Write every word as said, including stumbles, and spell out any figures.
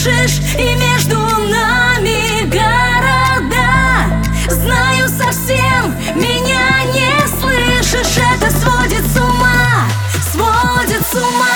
слышишь, и между нами города. Знаю, совсем меня не слышишь. Это сводит с ума, сводит с ума.